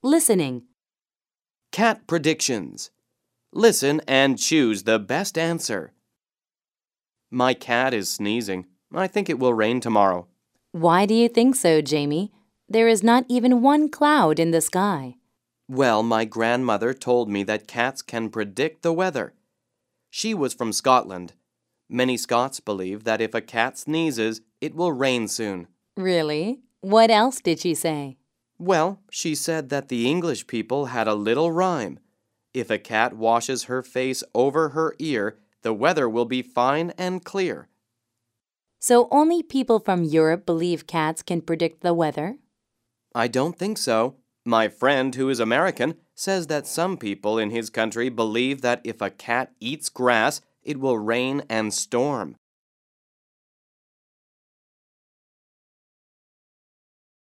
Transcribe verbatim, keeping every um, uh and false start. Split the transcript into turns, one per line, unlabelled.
Listening.
Cat predictions. Listen and choose the best answer. My cat is sneezing. I think it will rain tomorrow.
Why do you think so, Jamie? There is not even one cloud in the sky.
Well, my grandmother told me that cats can predict the weather. She was from Scotland. Many Scots believe that if a cat sneezes, it will rain soon.
Really? What else did she say?
Well, she said that the English people had a little rhyme. If a cat washes her face over her ear, the weather will be fine and clear.
So only people from Europe believe cats can predict the weather?
I don't think so. My friend, who is American, says that some people in his country believe that if a cat eats grass, it will rain and storm.